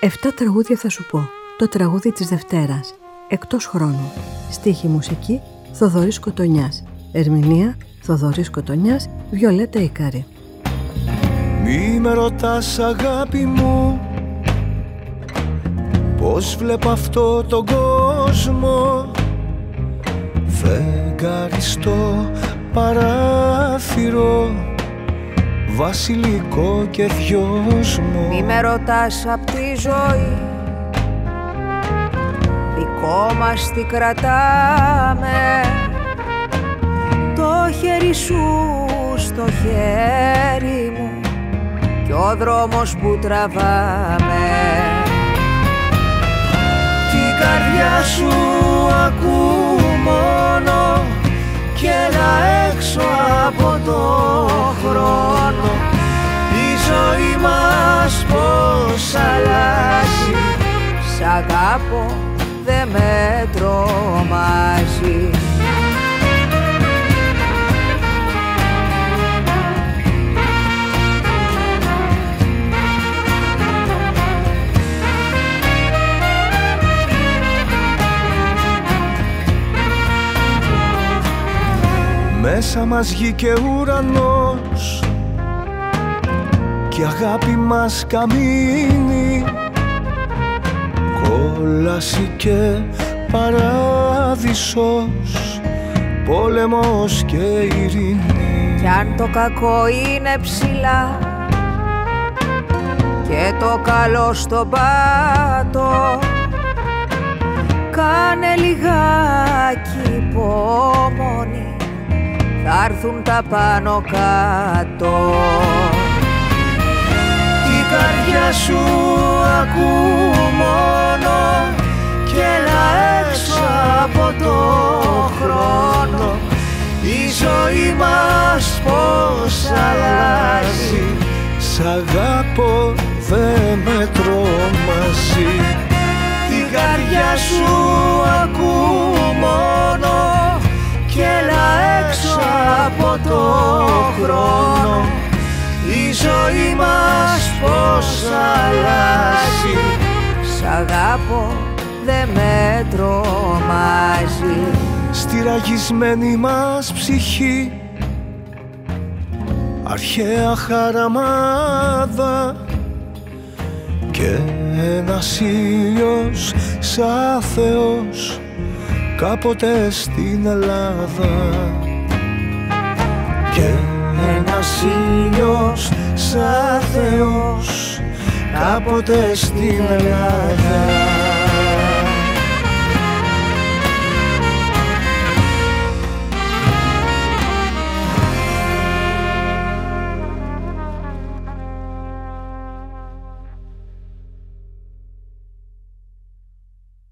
7 τραγούδια θα σου πω. Το τραγούδι της Δευτέρας. Εκτός χρόνου. Στίχη μουσική Θοδωρής Κοτονιάς. Ερμηνεία Θοδωρής Κοτονιάς, Βιολέτα Ικάρη. Μη με ρωτάς αγάπη μου πώς βλέπω αυτό τον κόσμο. Φεγγάρι στο παράθυρο, βασιλικό και δυόσμο. Μη με ρωτάς απ' τη ζωή, δικό μας τι κρατάμε. Το χέρι σου στο χέρι μου κι ο δρόμος που τραβάμε. Την καρδιά σου ακού μόνο κι έλα έξω από το χρόνο. Η ζωή μας πως αλλάζει, σ' αγάπω δε με τρομάζει. Μέσα μας γη και ουρανός κι αγάπη μας καμίνι, κόλαση και παράδεισος, πόλεμος και ειρήνη. Κι αν το κακό είναι ψηλά και το καλό στον πάτο, κάνε λιγάκι υπομονή, θα έρθουν τα πάνω κάτω. Την καρδιά σου ακού μόνο κι έλα έξω από το χρόνο. Η ζωή μας πως αλλάζει, σ' αγάπω δε με τρομάζει. Την καρδιά σου ακού μόνο κι έλα έξω από το χρόνο. Η ζωή μας πως αλλάζει, σ' αγάπω δε με τρομάζει. Στη ραγισμένη μας ψυχή αρχαία χαραμάδα και ένας ήλιος σαν Θεός κάποτε στην Ελλάδα. Και ένας ήλιος σαν Θεός κάποτε στην Ελλάδα.